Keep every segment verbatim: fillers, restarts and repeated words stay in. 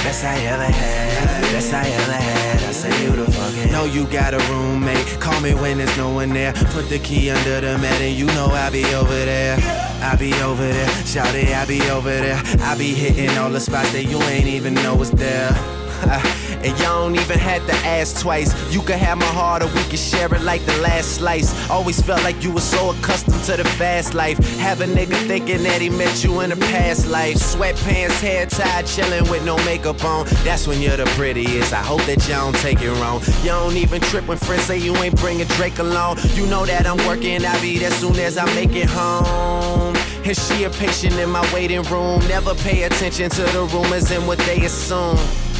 best I ever had, best I ever had. I say you the fucking. Know you got a roommate, call me when there's no one there. Put the key under the mat and you know I'll be over there. I be over there, shout it, I be over there. I be hitting all the spots that you ain't even know was there. And y'all don't even have to ask twice. You can have my heart or we can share it like the last slice. Always felt like you were so accustomed to the fast life. Have a nigga thinking that he met you in a past life. Sweatpants, hair tied, chilling with no makeup on. That's when you're the prettiest. I hope that y'all don't take it wrong. You don't even trip when friends say you ain't bringing Drake along. You know that I'm working, I'll be there soon as I make it home. And she a patient in my waiting room. Never pay attention to the rumors and what they assume.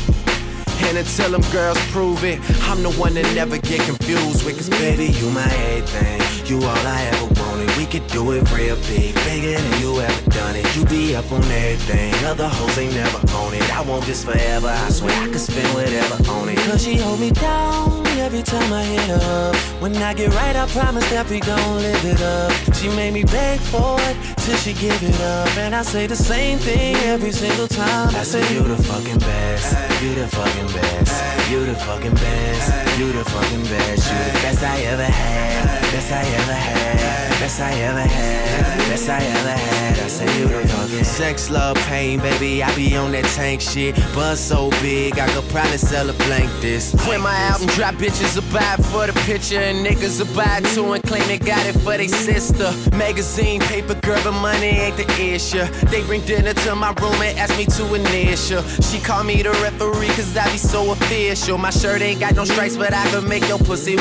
And until them girls prove it, I'm the one that never get confused with. Cause baby, you my everything, you all I ever wanted. We could do it real big, bigger than you ever done it. You be up on everything, other hoes ain't never on it. I want this forever, I swear I could spend whatever on it. Cause she hold me down every time I hit her up. When I get right, I promise that we gon' live it up. She made me beg for it till she give it up. And I say the same thing every single time. I say you the fucking best, you the fucking best, you the fucking best, you the fucking best, you the best I ever had, best I ever had, best I ever had, best I ever had. I say you the fucking sex, love, pain, baby. I be on that tank shit. Buzz so big, I could probably sell a blank this. When my album drop, bitches will buy it for the picture, and niggas will buy it too and claim they got it for they sister. Magazine, paper, girl, but money ain't the issue. They bring dinner to my room and ask me to initial. She call me the referee cause I be so official. My shirt ain't got no stripes, but I can make your pussy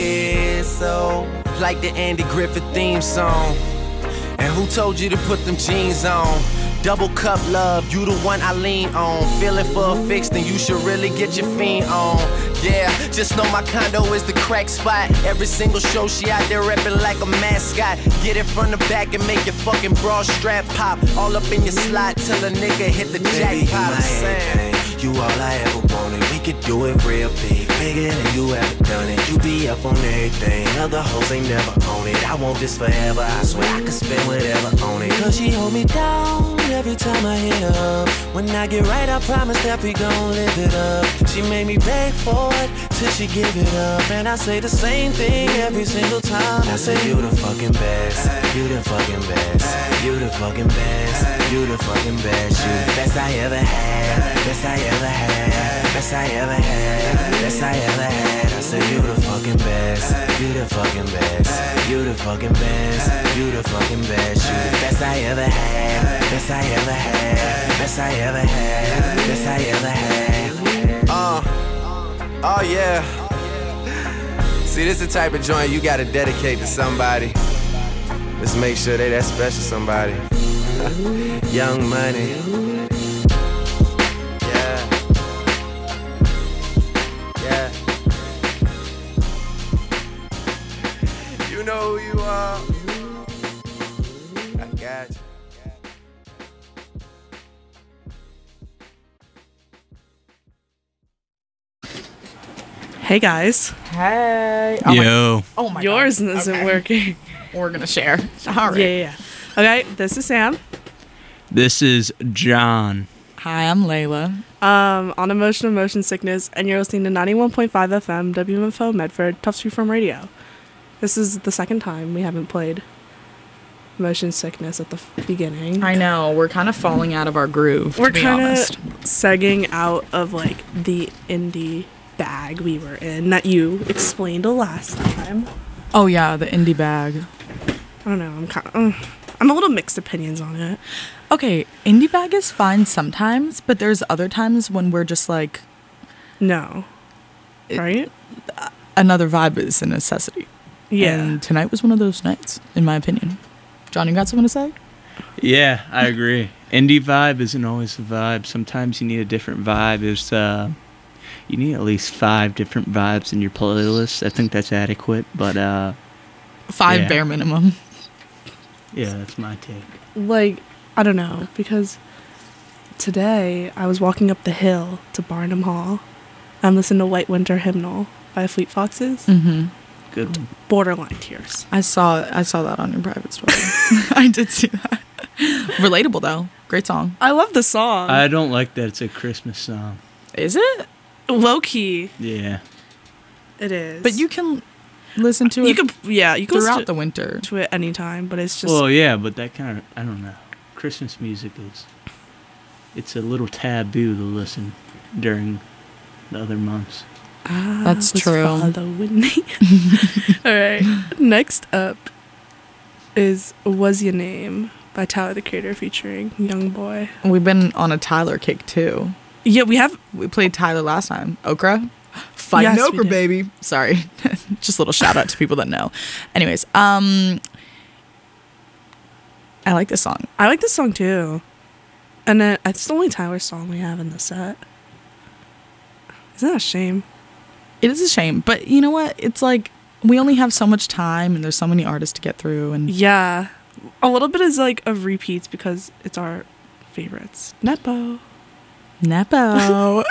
whistle like the Andy Griffith theme song. And who told you to put them jeans on? Double cup love, you the one I lean on. Feeling for a fix, then you should really get your fiend on. Yeah, just know my condo is the crack spot. Every single show she out there reppin' like a mascot. Get it from the back and make your fucking bra strap pop. All up in your slot till a nigga hit the baby, jackpot. You all I ever wanted. We could do it real big, bigger than you ever done it. You be up on everything, other hoes ain't never on it. I want this forever, I swear I could spend whatever on it. Cause she hold me down every time I hit her up. When I get right, I promise that we gon' live it up. She made me beg for it till she give it up. And I say the same thing every single time. I say you the fucking best, you the fucking best, you the fucking best, you the fucking best, you the best I ever had, best I ever had, best I ever had, best I ever had. I say you the fucking best, you the fucking best, you the fucking best, you the fucking best, you the best I ever had, best I ever had, best I ever had, best I ever had. Uh, oh yeah. See, this is the type of joint you gotta dedicate to somebody. Let's make sure they that special somebody. Young Money. Yeah. Yeah. You know who you are. I got you. Hey guys. Hey. Oh Yo. My, oh my Yours God. isn't Okay. working. We're gonna share. All right. Yeah, yeah, yeah. Okay, this is Sam. This is John. Hi, I'm Layla. Um, on Emotional Motion Sickness, and you're listening to ninety-one point five F M, W M F O Medford, Tufts Free From Radio. This is the second time we haven't played Motion Sickness at the f- beginning. I know we're kind of falling out of our groove. We're to be kind of honest. segging out of like the indie bag we were in that you explained last time. Oh yeah, the indie bag. I don't know. I'm kind of. Uh, I'm a little mixed opinions on it. Okay, indie bag is fine sometimes, but there's other times when we're just like, No. It- Right? another vibe is a necessity. Yeah. And tonight was one of those nights, in my opinion. John, you got something to say? Yeah, I agree. Indie vibe isn't always a vibe. Sometimes you need a different vibe. There's, uh, you need at least five different vibes in your playlist. I think that's adequate, but, uh, Five Yeah. bare minimum. yeah, that's my take. Like, I don't know, because today I was walking up the hill to Barnum Hall. I'm listening to White Winter Hymnal by Fleet Foxes. Mm-hmm. Good one. Borderline tears. I saw I saw that on your private story. I did see that. Relatable though. Great song. I love the song. I don't like that it's a Christmas song. Is it? Low key, Yeah. it is. But you can listen to you it could, yeah, you can throughout listen the winter. to it anytime. But it's just Well, yeah, but that kind of, I don't know. Christmas music is, it's a little taboo to listen during the other months. ah, That's was true. following me. All right. Next up is "Was Your Name" by Tyler the Creator featuring Young Boy. We've been on a Tyler kick too. Yeah, we have. We played Tyler last time. Okra. Fighting Yes, we Okra, did. baby. Sorry. Just a little shout out to people that know. Anyways, um I like this song. I like this song too, and then it's the only Tyler song we have in the set. Isn't that a shame? It is a shame, but you know what? It's like we only have so much time and there's so many artists to get through, and Yeah, a little bit is like of repeats because it's our favorites. Nepo. Nepo.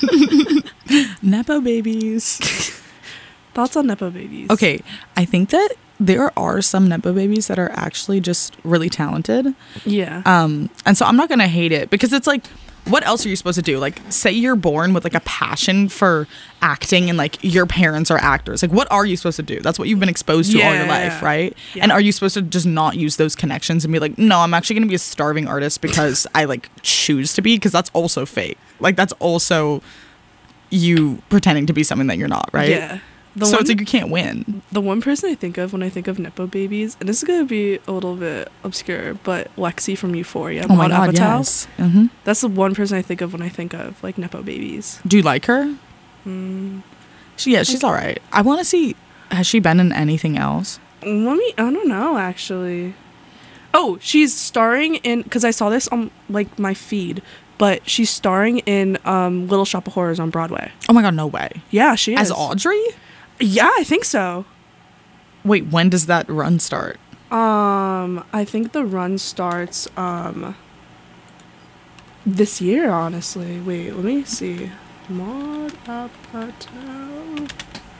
Nepo babies. Thoughts on Nepo babies? Okay, I think that there are some Nepo babies that are actually just really talented. Yeah. Um, and so I'm not gonna hate it because it's like, what else are you supposed to do? Like, say you're born with like a passion for acting and like your parents are actors. Like, what are you supposed to do? That's what you've been exposed to all your life, Yeah. right? Yeah. And are you supposed to just not use those connections and be like, no, I'm actually gonna be a starving artist because I like choose to be? Because that's also fake. Like, that's also you pretending to be something that you're not, right? Yeah. The so one, it's like you can't win. the one person I think of when I think of Nepo babies, and this is gonna be a little bit obscure, but Lexi from Euphoria. Oh my Maud god, Apatow. yes. hmm That's the one person I think of when I think of like Nepo babies. Do you like her? Mm. She, yeah, she's all right. I want to see. Has she been in anything else? Let me. I don't know actually. Oh, she's starring in because I saw this on like my feed, but she's starring in um, Little Shop of Horrors on Broadway. Oh my god, no way. Yeah, she is. As Audrey? Yeah, I think so. Wait, when does that run start? Um, I think the run starts um this year. Honestly, wait, let me see. Maud Apatow.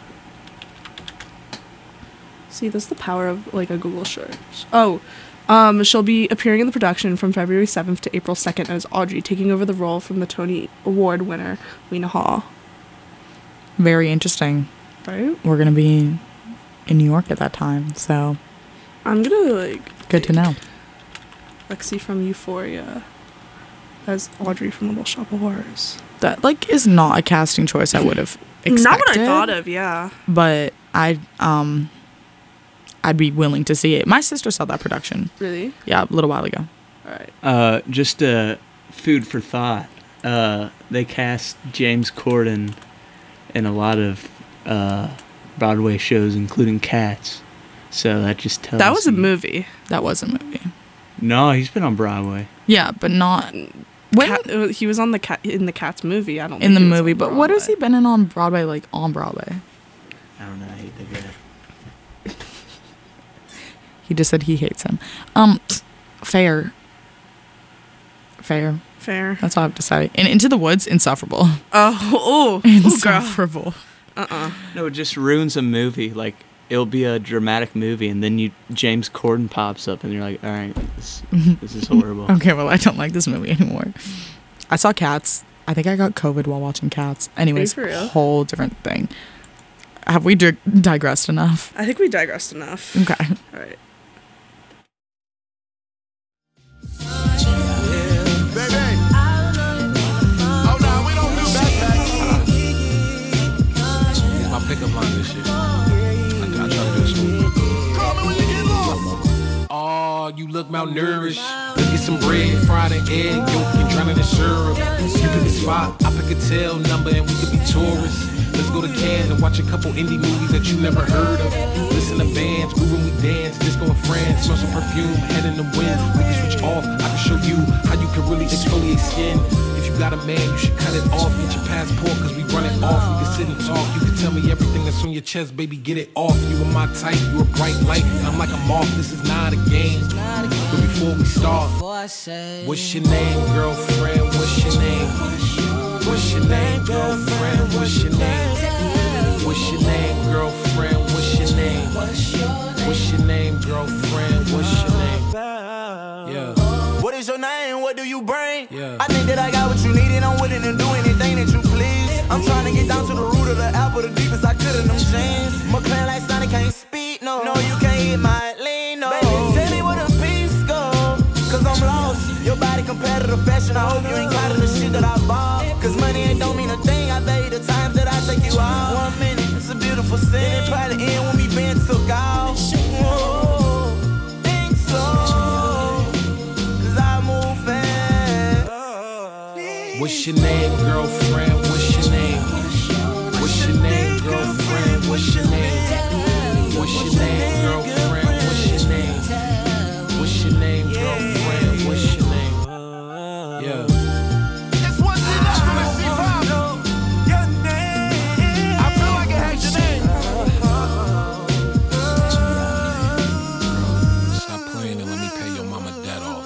See, that's the power of like a Google search. Oh, um, she'll be appearing in the production from February seventh to April second as Audrey, taking over the role from the Tony Award winner Lena Hall. Very interesting. Right? We're going to be in New York at that time, so I'm gonna like good to know. Lexi from Euphoria as Audrey from Little Shop of Horrors. That like is not a casting choice I would have expected. Not what I thought of, yeah. But I um I'd be willing to see it. My sister saw that production. Really? Yeah, a little while ago. All right. Uh, just uh, food for thought. Uh, they cast James Corden in a lot of uh, Broadway shows, including Cats. So that just tells That was a you- movie. That was a movie. No, he's been on Broadway. Yeah, but not when Cat, it was- he was on the cat in the Cats movie. I don't. in think the he was movie. on But what has he Broadway. been in on Broadway? Like on Broadway? I don't know. I hate the guy. He just said he hates him. Um, fair. Fair. Fair. That's all I have to say. And Into the Woods, insufferable. Oh, oh, oh, girl. Insufferable. Uh-uh. No, it just ruins a movie. Like, it'll be a dramatic movie, and then you James Corden pops up, and you're like, all right, this, this is horrible. Okay, well, I don't like this movie anymore. I saw Cats. I think I got COVID while watching Cats. Anyways, for real? whole different thing. Have we dig- digressed enough? I think we digressed enough. Okay. All right. My pickup line this shit. I, I try to do it smooth. Oh, you look malnourished. Let's get some bread, fried an egg, yolk, and drown it in syrup. You pick a spot, I pick a tail number, and we could be tourists. Let's go to Cannes and watch a couple indie movies that you never heard of. Listen to bands, grooving we dance, disco in France, smell some perfume, head in the wind. We can switch off, I can show you how you can really exfoliate skin. If you got a man, you should cut it off. Get your passport, cause we run it off. We can sit and talk, you can tell me everything that's on your chest, baby, get it off. You are my type, you a bright light, and I'm like a moth, this is not a game. But before we start, what's your name, girlfriend, what's your name? What's your name, girlfriend, what's your name? What's your name, girlfriend, what's your name? What's your name, girlfriend, what's your name? Yeah. What is your name? What do you bring? Yeah. I think that I got what you need and I'm willing to do anything that you please. I'm trying to get down to the root of the apple, the deepest I could in them jeans. McLaren like Sonic can't speak, no. No, you can't hit my lean, no. Baby, tell me where the peace go, cause I'm lost. Your body competitive fashion, I hope you ain't caught in the shit that I bought. Cause money ain't don't mean a thing, I bet you the times that I take you out. One minute, it's a beautiful scene, it probably end when we been took out. Whoa, think so, cause I move fast. What's your name, girlfriend? What's your name? What's your name, girlfriend? What's your name? What's your name, girlfriend? What's your name? What's your name, girlfriend? What's your name? Yeah. It's what's in that your name. I feel like it has your name. Girl, stop playing and let me pay your mama debt off.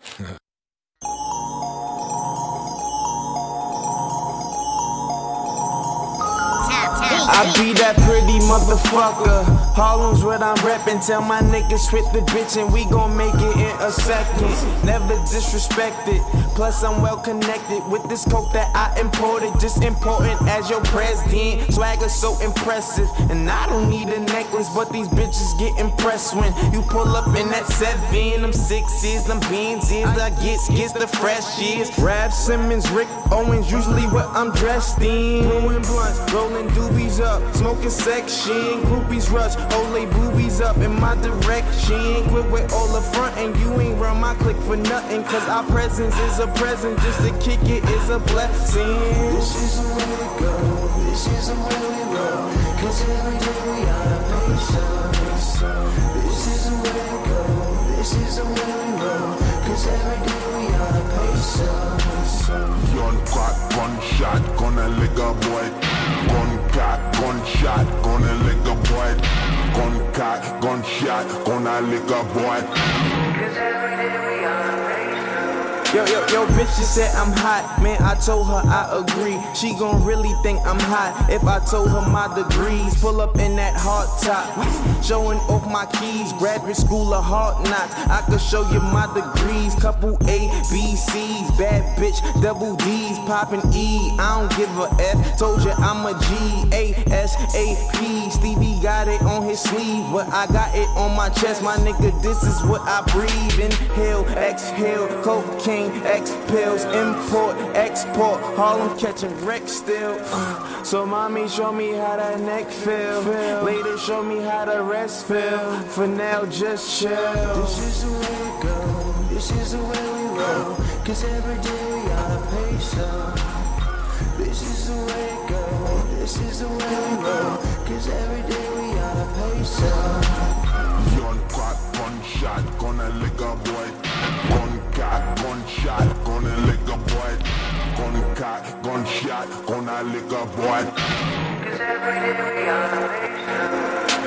I be that pretty motherfucker. Harlem's what I'm reppin'. Tell my niggas quit the bitch and we gon' make it in a second. Never disrespected. Plus I'm well connected with this coke that I imported. Just important as your president. Swagger so impressive. And I don't need a necklace, but these bitches get impressed when you pull up in that seven. Them sixes, them beans is I get gets the freshies. Rap Simmons, Rick Owens, usually what I'm dressed in. Blowing blunts, rolling doobies up, smoking section. Groupies rush, hold they boobies up in my direction. Quit with all the front and you ain't run my click for nothing. Cause our presence is a present, just to kick it is a blessing. This is the way to go, this is the way we roll. Cause every day we gotta pay some. This is the way to go, this is the way we roll. Cause every day we gotta pay some. Gun crack, gunshot, gonna lick a boy. Gun cock, gunshot, gonna lick a boy. Gun cock, gunshot, gonna lick a boy. Cause every day we gotta pay some. Yo, yo, yo, bitch, she said I'm hot. Man, I told her I agree. She gon' really think I'm hot if I told her my degrees. Pull up in that hard top, showing off my keys. Graduate school of hard knocks. I could show you my degrees. Couple A, B, C's. Bad bitch, double D's. Poppin' E, I don't give a F. Told you I'm a G, A, S, A, P. Stevie got it on his sleeve, but I got it on my chest. My nigga, this is what I breathe. Inhale, exhale, cocaine, X pills, import, export. Harlem catching wreck still. Uh, so mommy, show me how that neck feel. Later, show me how the rest feel. For now, just chill. This is the way to go. This is the way we roll. Cause every day we gotta pay some. This is the way to go. This is the way we roll. Cause every day we gotta pay some. Gun crack, gunshot, gonna lick a boy. Gun cock, gunshot, gonna lick a boy. Gun cock, gunshot, gonna lick a boy. Cause every day we gotta pay some.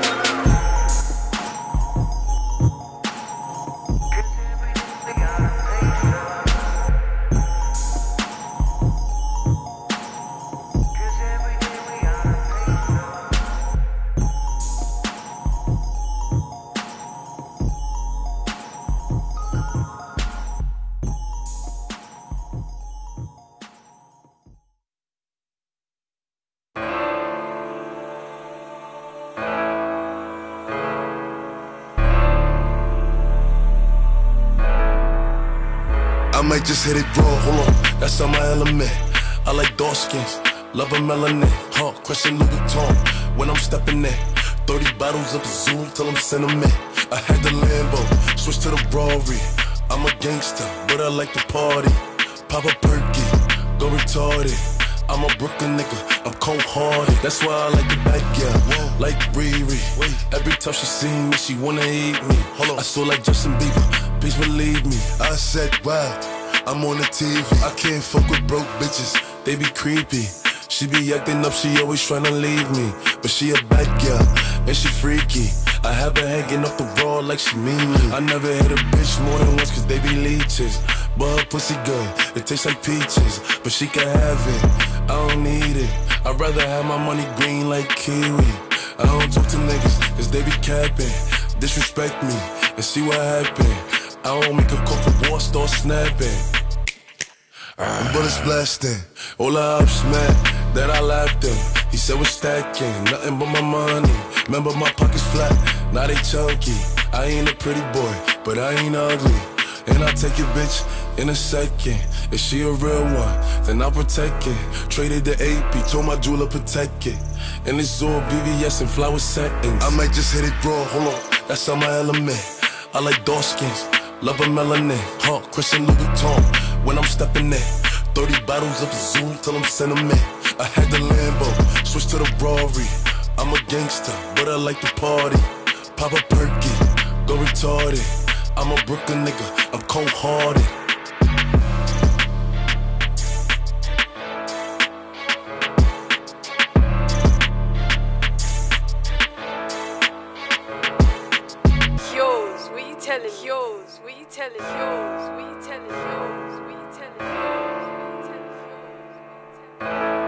I might just hit it raw, hold on, that's on my element. I like dark skins, love a melanin, huh, question Louis Vuitton, when I'm stepping in. thirty bottles of the Zoom till I'm sentiment. I had the Lambo, switch to the Rari. I'm a gangster, but I like to party. Pop a perky, go retarded. I'm a Brooklyn nigga, I'm cold-hearted. That's why I like the back, yeah, like Riri. Every time she see me, she wanna eat me. I saw like Justin Bieber, please believe me. I said, wow, I'm on the T V. I can't fuck with broke bitches, they be creepy. She be acting up, she always tryna leave me. But she a bad girl, and she freaky. I have her hanging off the wall like she mean me. I never hit a bitch more than once cause they be leeches. But her pussy good, it tastes like peaches. But she can have it, I don't need it. I'd rather have my money green like kiwi. I don't talk to niggas cause they be capping. Disrespect me and see what happen. I don't make a call for war, start snapping. Uh, bullets blasting, all the ups, man, that I laughed in. He said we're stacking, nothing but my money. Remember my pockets flat, now they chunky. I ain't a pretty boy, but I ain't ugly. And I'll take your bitch in a second. If she a real one, then I'll protect it. Traded the A P, told my jeweler protect it. And it's all B B S and flower settings. I might just hit it raw, hold on, that's on my element. I like dark skins, love a melanin. Huh, Christian Louboutin, when I'm stepping in. thirty bottles of Zoom till I'm sentiment. I had the Lambo, switch to the Rari. I'm a gangster, but I like to party. Pop a perky, go retarded. I'm a Brooklyn nigga, I'm cold-hearted. Yours, what you telling? Yours, what you telling? Yours, what you telling? Yours, what you telling? Yours, what you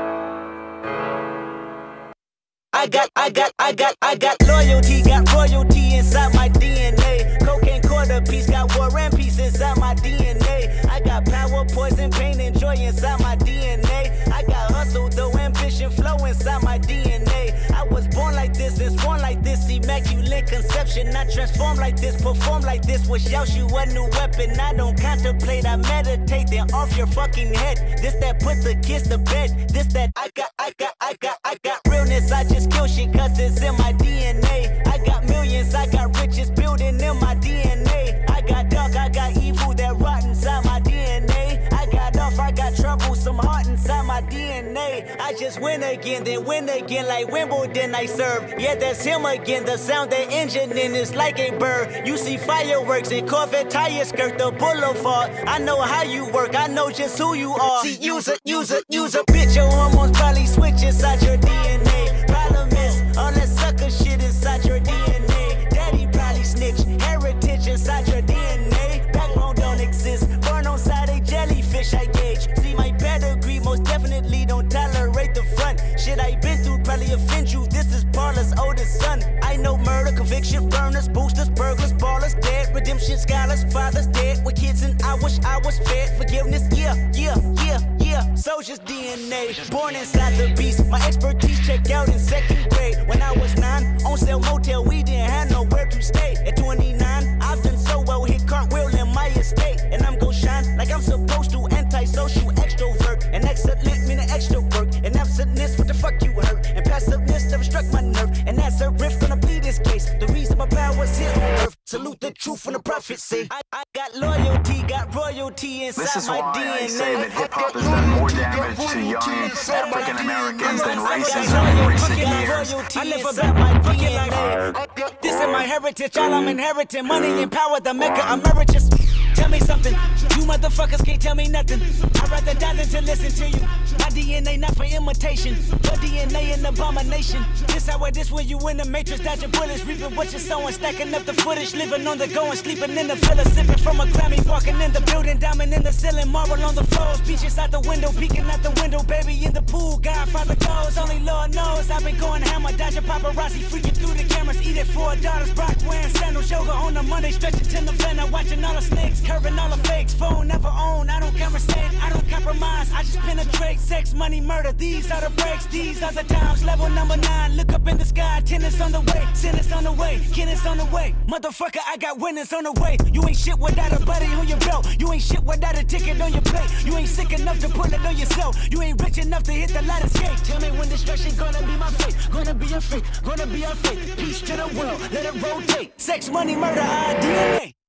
telling? I got, I got, I got, I got loyalty, got royalty inside my D N A. Cocaine quarter piece, got war and peace inside my D N A. I got power, poison, pain, and joy inside my D N A. I got hustle, though, ambition, flow inside my D N A. I was born like this and born like this, immaculate conception. I transform like this, perform like this, wish out you a new weapon. I don't contemplate, I meditate, then off your fucking head. This that put the kids to bed. This that I got, I got, I got, I got realness. I just kill shit cause it's in my D N A. I got millions, I got riches building in my D N A. I got dark, I got evil that rot inside my D N A. I got off, I got trouble, some heart inside my D N A. I just win again, then win again like Wimbledon I serve. Yeah, that's him again, the sound that engine in is like a bird. You see fireworks and Corvette tires skirt the boulevard. I know how you work, I know just who you are. See, use a, use a, use a bitch, your hormones probably switch inside your D N A. Problem is, all that sucker shit inside your D N A. Daddy probably snitch, heritage inside your D N A. Backbone don't exist, born on side a jellyfish I gauge. See my pedigree, most definitely don't tolerate the front. Shit I been through probably offend you, this is Parler's oldest son. I know murder, conviction, burners, boosters, burglars, ballers, dead, redemption, scholars, fathers dead, with kids and I wish I was fed. Forgiveness, yeah, yeah, yeah, yeah. Soldier's D N A, born inside the beast. My expertise checked out in second grade. When I was nine, on sale motel, we didn't have nowhere to stay. At twenty-nine, I've done so well, hit cartwheel in my estate. And I'm gon' shine like I'm supposed to, antisocial extrovert. And excellent meaning extra work. And absentness, what the fuck you hurt? And passiveness never struck my nerve. And that's a riff gonna be this case. The reason my power's here on earth. Salute the truth and the prophecy. I, I got loyalty, got royalty inside This is my why D N A. I say that hip-hop has done more damage to young African Americans than racism in recent years. I live about my D N A. This is my heritage, all I'm inheriting. Money and power, the mecca emeritus. Tell me something, you motherfuckers can't tell me nothing. I'd rather die than to listen to you. My D N A not for imitation, your D N A an abomination. This how it is when you in the matrix, dodging bullets, reaping what you're sowing, stacking up the footage, living on the go and sleeping in the villa, sipping from a Grammy, walking in the building, diamond in the ceiling, marble on the floors, beaches out the window, peeking out the window, baby in the pool, Godfather goes, only Lord knows. I've been going hammer, dodging paparazzi, freaking through the cameras, eating four daughters, Brock wearing sandals, yoga on the Monday, stretching to November, watching all the snakes, curving all the fakes, phone never own, I don't conversate, I don't compromise, I just penetrate, sex, money, murder, these are the breaks, these are the times, level number nine, look up in the sky, tennis on the way, sentence on the way, tennis on the way, motherfucker, I got winners on the way, you ain't shit without a buddy on your belt, you ain't shit without a ticket on your plate, you ain't sick enough to put it on yourself, you ain't rich enough to hit the light escape, tell me when destruction gonna be my fate, gonna be a fate, gonna be a fate, peace to the world, let it rotate, sex, money, murder, our D N A.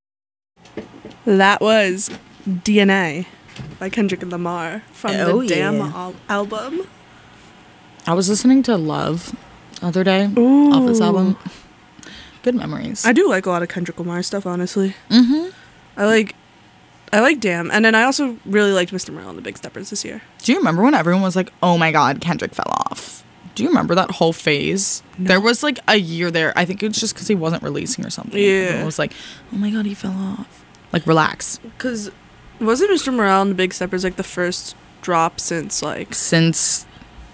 That was D N A by Kendrick Lamar from Oh, the Damn yeah. al- album. I was listening to Love the other day Ooh. off this album. Good memories. I do like a lot of Kendrick Lamar stuff, honestly. mm-hmm. I like I like Damn. And then I also really liked Mister Morale and the Big Steppers this year. Do you remember when everyone was like, oh my God, Kendrick fell off? Do you remember that whole phase? No. There was like a year there. I think it was just because he wasn't releasing or something. Yeah. Everyone was like, oh my God, he fell off. Like, relax. Because wasn't Mister Morale and the Big Steppers like the first drop since like Since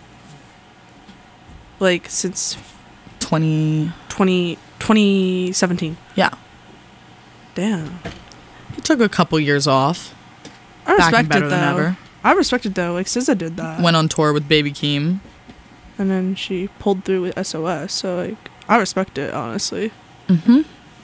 like since twenty twenty, twenty seventeen? Yeah. Damn. He took a couple years off. I respect Back and better it, than though. ever. I respect it, though. Like, S Z A did that. Went on tour with Baby Keem. And then she pulled through with S O S. So, like, I respect it, honestly. Mm-hmm.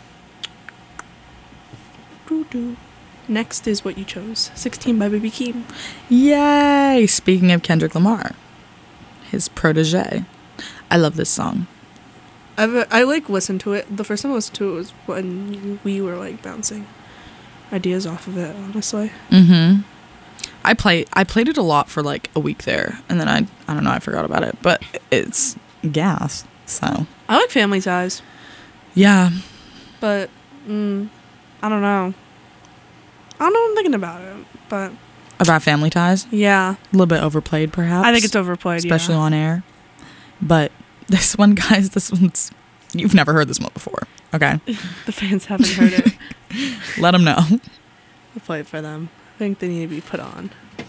Doo-doo. Next is what you chose. sixteen by Baby Keem. Yay! Speaking of Kendrick Lamar, his protege. I love this song. I've, I, like, listened to it. The first time I listened to it was when we were, like, bouncing ideas off of it, honestly. Mm-hmm. I play I played it a lot for like a week there, and then I I don't know I forgot about it, but it's gas. So I like Family Ties, yeah, but mm, I don't know. I don't know what I'm thinking about it, but about Family Ties, yeah, a little bit overplayed perhaps. I think it's overplayed, especially yeah. on air. But this one, guys, this one's you've never heard this one before, okay? The fans haven't heard it. Let them know. I'll play it for them. I think they need to be put on.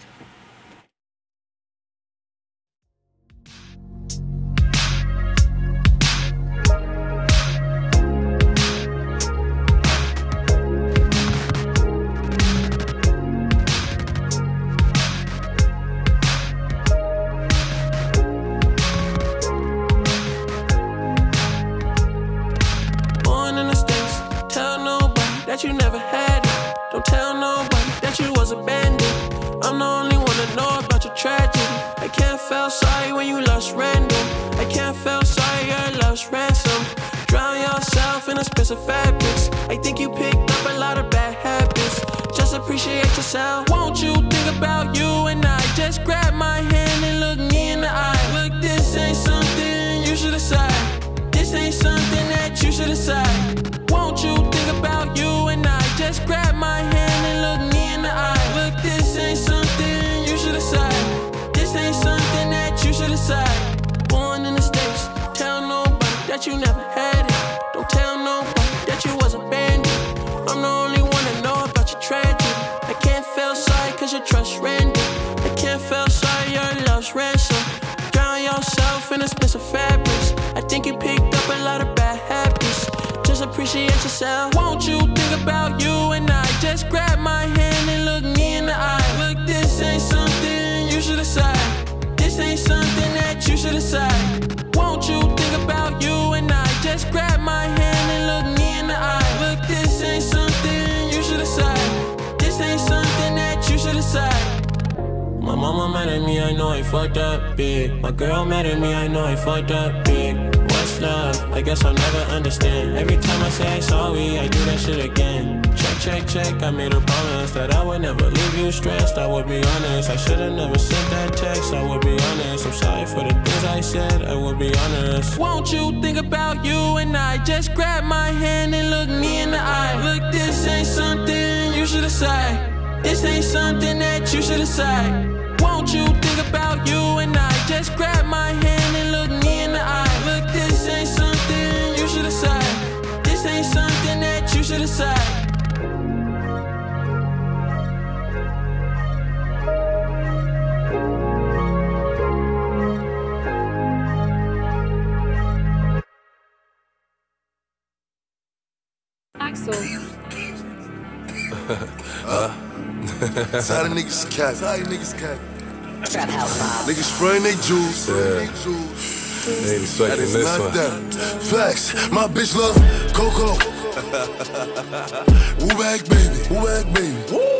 Born in the States, tell nobody that you never had it. Don't tell nobody that you was abandoned. I'm the only one that know about your tragedy. I can't feel sorry when you lost random. I can't feel sorry your love's ransom. Drown yourself in expensive fabrics. I think you picked up a lot of bad habits. Just appreciate yourself. Won't you think about you and I? Just grab my hand and look me in the eye. Look, this ain't something you should decide. This ain't something that you should decide. Won't you think about you and I? Just grab my hand and look me in the eye. Look, this ain't something you should decide. This ain't something that you should decide. Born in the States, tell nobody that you never had it. Don't tell nobody that you was abandoned. I'm the only one that know about your tragedy. I can't feel sorry cause your trust random. I can't feel sorry your love's ransom. Drown yourself in expensive fabrics. I think you picked up a lot of bad habits. Just appreciate yourself. Won't you think about you and I? Just grab my hand and look me in the eye. Look, this ain't something you should decide. This ain't something that you should decide. Won't you think about you and I? Just grab my hand and look me in the eye. Look, this ain't something you should decide. This ain't something that you should decide. My mama mad at me, I know I fucked up big. My girl mad at me, I know I fucked up big. What's love? I guess I'll never understand. Every time I say I'm sorry, I do that shit again. Check, check, check, I made a promise that I would never leave you stressed. I would be honest, I should've never sent that text. I would be honest, I'm sorry for the things I said. I would be honest. Won't you think about you and I? Just grab my hand and look me in the eye. Look, this ain't something you should decide. This ain't something that you should decide. Won't you think about you and I? Just grab my hand and look me in the eye. Look, this ain't something you should decide. This ain't something that you should decide. Axel. uh, Tired of niggas cat. Tired of niggas cat. Trap house vibe. Niggas spraying they jewels. Yeah. They that is this not one. That. Facts. My bitch love Coco. Woo back baby. Woo back baby.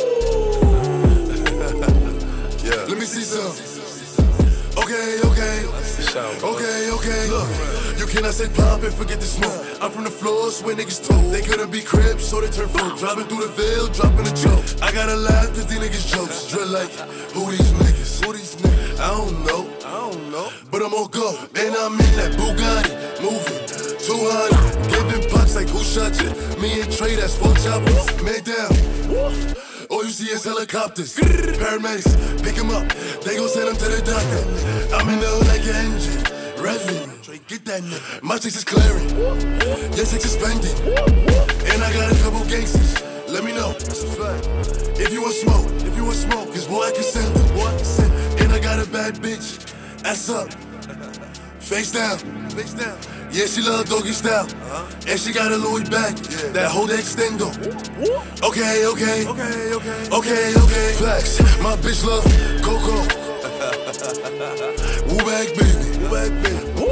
Woo. Yeah. Let me see some. Okay, okay. Okay, okay. Look, you cannot say pop and forget the smoke. I'm from the floors where niggas told they couldn't be cribs, so they turn folk. Driving through the veil, dropping a joke. I gotta laugh cause these niggas jokes. Drill like, who these niggas? Who these niggas? I don't know. I don't know. But I'm on go. And I'm in that Bugatti, moving two hundred. Giving pucks like who shot you? Me and Trey, that's four choppers. Man down. All you see is helicopters. Paramedics, pick him up. They gon' send him to the doctor. I'm in the hood like an engine. Revving. Get that nigga. My chicks is clearing. Your chicks is spending. And I got a couple gangsters. Let me know. That's a fact. If you want smoke, if you want smoke, cause boy I can send them. Boy I can send. And I got a bad bitch. Ass up. Face down. Face down. Yeah, she love doggy style. Uh-huh. And she got a Louis back. Yeah. That whole extendo. Okay, okay. Okay, okay. Okay, okay. Flex. My bitch love Coco. Woo back, baby. Woo back, baby. Woo.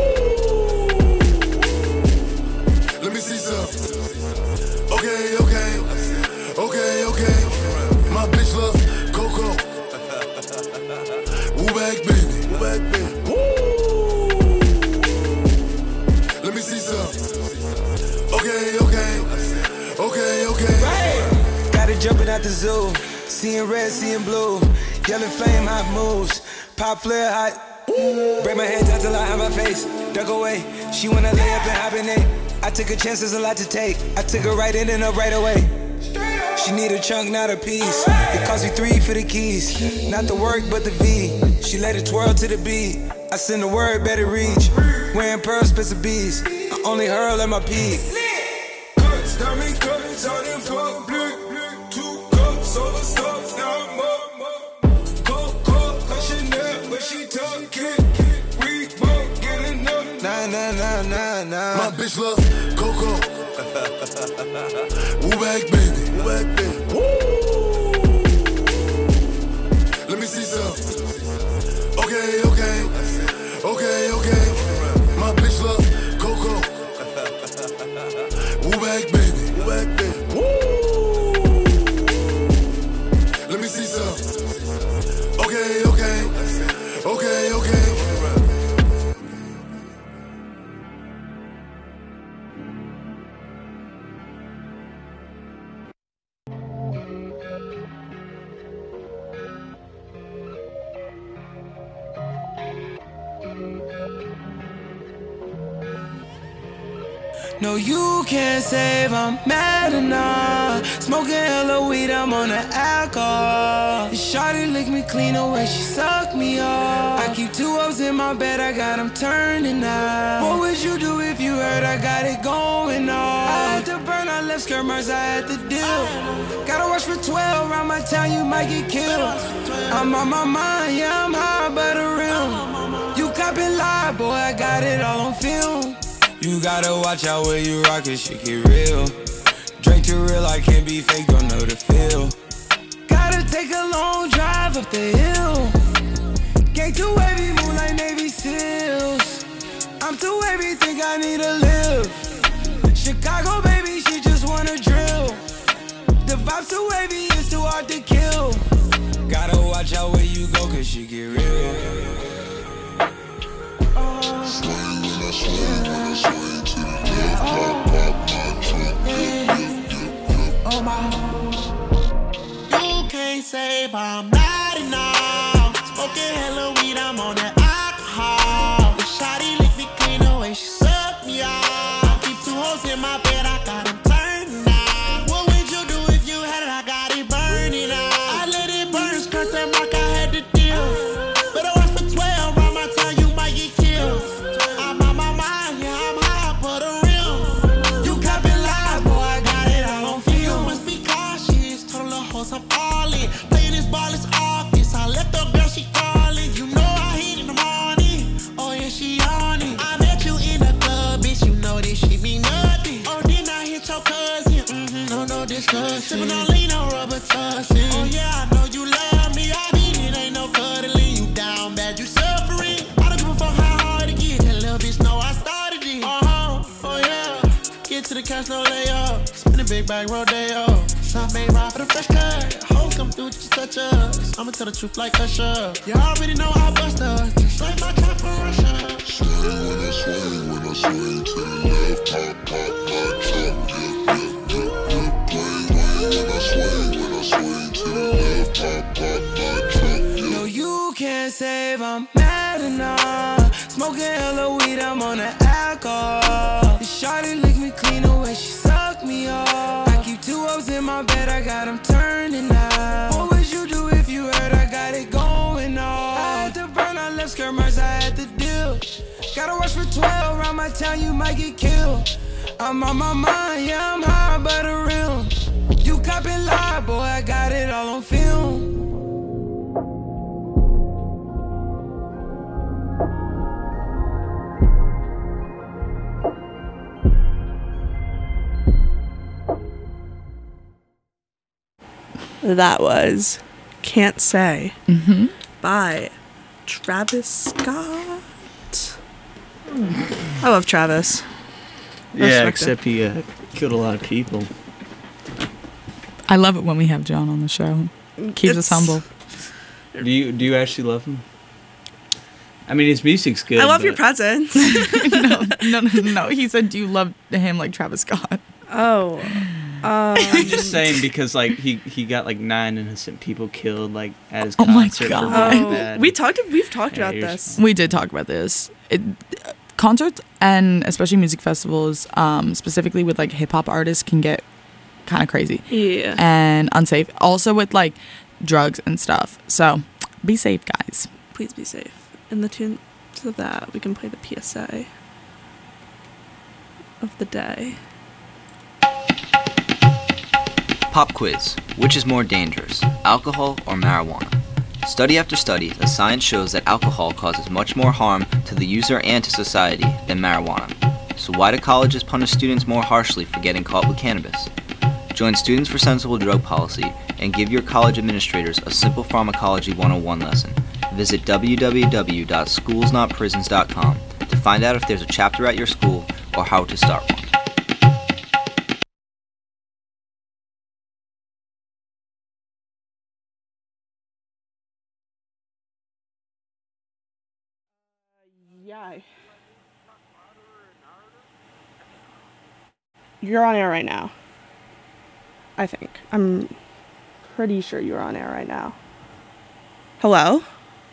Let me see some. Okay, okay. Okay, okay. My bitch love Coco. Woo back, baby. Woo back, baby. Woo. Let me see some. Okay, okay. Okay, okay. Right. Got it jumping out the zoo. Seeing red, seeing blue. Yellow flame, hot moves. Pop flare, hot. Break my hands out till I have my face. Duck away. She wanna lay up and hibernate. I took a chance, there's a lot to take. I took her right in and up right away. She need a chunk, not a piece. It cost me three for the keys. Not the work, but the V. She let it twirl to the beat. I send the word, better reach. Wearing pearls, spits of bees. I only hurl at my peak. Cuts, diamond cuts, on them public. Two cups, all the stuff, now I'm up. Coke, coke, Chanel, but she talking. We both getting enough. Nah, nah, nah, nah, nah. My bitch love Coco. Woo back, baby. Woo back, baby. Woo. Let me see some. Okay, okay. Okay, okay. My bitch love Coco. Woo back, baby. Woo back, baby. Woo. Let me see some. Okay, okay. Okay, okay. No, you can't save, I'm mad enough. Smoking hella weed, I'm on the alcohol. Shawty lick me clean away, she suck me off. I keep two O's in my bed, I got them turning out. What would you do if you heard I got it going on? I had to burn, I left skirmers, I had to deal. Gotta watch for twelve, around my town you might get killed. I'm on my mind, yeah, I'm high but a rim. You copping lie, boy, I got it all on film. You gotta watch out where you rock it, shit get real. Drink too real, I can't be fake, don't know the feel. Gotta take a long drive up the hill. Gang too wavy, move like Navy SEALs. I'm too wavy, think I need to live. Chicago, baby, she just wanna drill. The vibe's too wavy, it's too hard to kill. Gotta watch out where you go, cause shit get real. Swing when I swing, when I swing to the left, pop, pop my trunk, dip, dip, dip, dip. Oh my. You can't save, I'm not enough. Smoking hella weed, I'm on that alcohol. The shawty lick me clean away, she sucked me off. I keep two hoes in my bed, I got them turning out. What would you do if you had it? I got it burning out. I let it burn, skirt that mark, I had to deal. Better watch for twelve, around my time you might get killed. I'm all in, playing this ball is office. I left the girl, she calling. You know I hit in the morning. Oh yeah, she on it. I met you in the club, bitch. You know this shit mean nothing. Oh, then I hit your cousin. Mm-hmm, no, no discussion. Sipping on lean, no rubber tussin'. Oh yeah, I know you love me. I mean it ain't no cuddling. You down bad, you suffering. I don't give a fuck how hard it get. That little bitch know I started it. Uh huh. Oh yeah. Get to the cash, no layup. Spin a big bag, rodeo. Some made ride for the fresh cut. Hoes come through, just touch us. I'ma tell the truth like Usher. You already know I bust us. Just like my trap for Russia. Swing when I swing, when I swing to the left, pop, pop my trunk, dip, dip, dip, dip. Play when I swing, when I swing to the left, pop, pop my trunk, dip. No, you can't save, I'm mad enough. Smoking hella weed, I'm on the alcohol. The shawty lick me clean away, she sucked me off. I keep two O's in my bed, I got them turning out. What would you do if you heard I got it going on? I had to burn, I left skirmers, I had to deal. Gotta watch for twelve, around my town you might get killed. I'm on my mind, yeah, I'm high but a rim. You copping lie, boy, I got it all on film. That was Can't Say Mm-hmm. by Travis Scott. I love Travis. Yeah, Respect except he uh, killed a lot of people. I love it when we have John on the show. Keeps us It's- humble. Do you do you actually love him? I mean, his music's good. I love your but- presence. no, no, no, no. He said, "Do you love him like Travis Scott?" Oh, um, I'm just saying because like he he got like nine innocent people killed like at his Oh my concert. God. For really oh, bad. we talked. We've talked Yeah, about you're this. We did talk about this. It, concerts and especially music festivals, um, specifically with like hip hop artists, can get kind of crazy Yeah. and unsafe. Also with like drugs and stuff. So be safe, guys. Please be safe. In the tune of that, we can play the P S A of the day. Pop quiz. Which is more dangerous, alcohol or marijuana? Study after study, the science shows that alcohol causes much more harm to the user and to society than marijuana. So why do colleges punish students more harshly for getting caught with cannabis? Join Students for Sensible Drug Policy and give your college administrators a simple pharmacology one oh one lesson. Visit w w w dot schools not prisons dot com to find out if there's a chapter at your school or how to start one. Yeah. You're on air right now. I think. I'm pretty sure you're on air right now. Hello?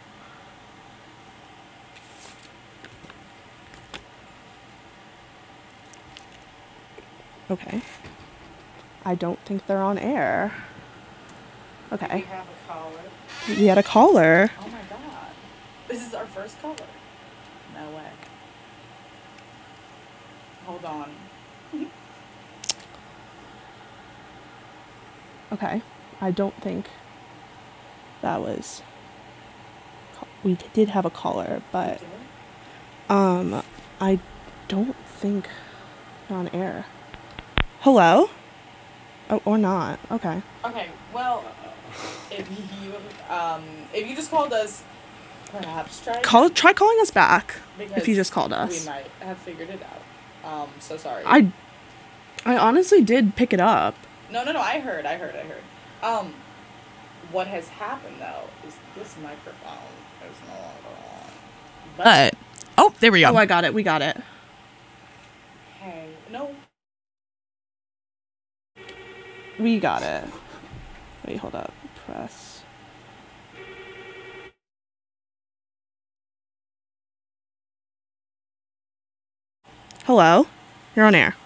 Okay. I don't think they're on air. Okay. have a caller. We had a caller. Oh my god. This is our first caller. No way. Hold on. Okay. I don't think that was. We did have a caller, but um, I don't think they're on air. Hello? Oh, or not. Okay. Okay, well, if you um if you just called us, perhaps try Call. Try calling us back if you because just called us. We might have figured it out. Um, so sorry. I, I honestly did pick it up. No, no, no. I heard. I heard. I heard. Um, what has happened though is this microphone is no longer on. But oh, there we go. Oh, I got it. We got it. Hey, no. We got it. Wait, hold up. Press. Hello? You're on air.